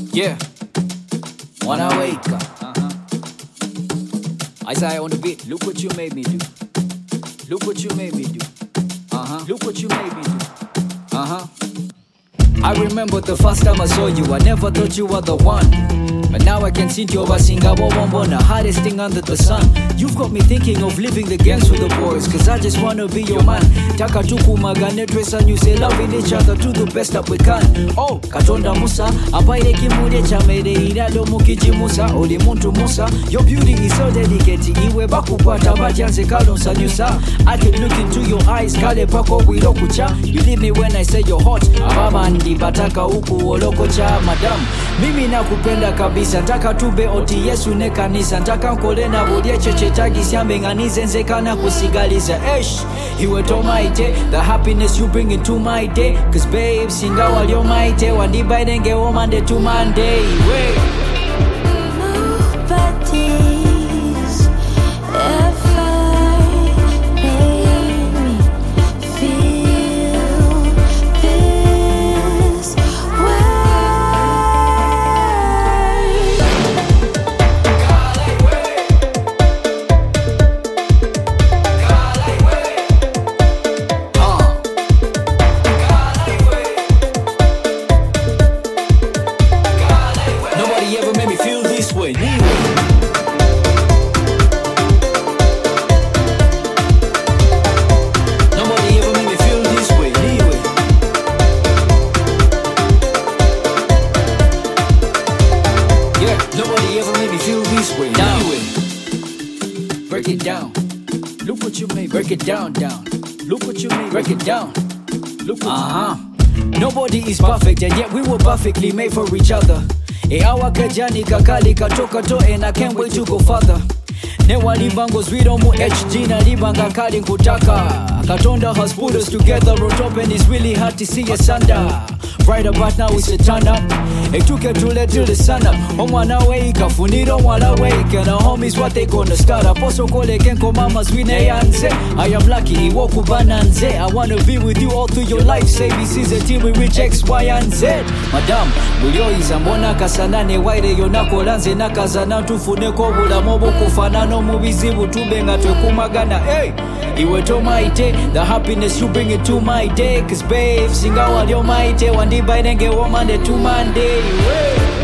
Yeah, when I wake up, Isaiah on the beat. Look what you made me do. Look what you made me do. Look what you made me do. I remember the first time I saw you. I never thought you were the one, but now I can see you basinga the hardest thing under the sun. You've got me thinking of leaving the gangs with the boys, cause I just wanna be your man. Taka tuku magane dress and you say loving each other to the best that we can. Oh, Katonda Musa, abaire kimule chamere irado mukiji Musa, oli muntu Musa. Your beauty is so dedicated, iwe bakukwata batyanze kalonsa nyusa. I can look into your eyes, kale pako wilo kucha. You leave me when I say you're hot, ababa ndi bataka uku oloko cha madam. Mimi nakupenda kabisa, ntaka tube oti Yesu ne kanisa. Ntaka nkole na budye cheche tagi siambe nganize nzekana kusigaliza. Esh, iwe tomaite, the happiness you bring into my day. Cause babe, singa walio maite, wandiba idenge o Monday to Monday. Break it down. Look what you made. Break it down. Look what you made. Break it down. Look what Nobody is perfect, and yet we were perfectly made for each other. Awa kajani kakali katoka to, and I can't wait to go further. Newa libangos we don't move HG na libanga kali nkutaka. Katonda has put us together on top, and it's really hard to see us under. Right about now it's a turn up. It took it to let till the sun up. Omwana way, kafuniro wala way. And our homies what they gonna start up. Also call again mamas we neyanze. I am lucky, iwoku bananze. I wanna be with you all through your life. Say this is a team we reach X, Y, and Z. Madam, mulio izambona kasanane waire yonako lanze nakazana tufuneko bula mobo kufanano mubizibu tubenga twekumagana. Hey, iwe tomaite, the happiness you bring it to my day. Cause babe, singa walio maite, wandiba idenge wo Monday to Monday.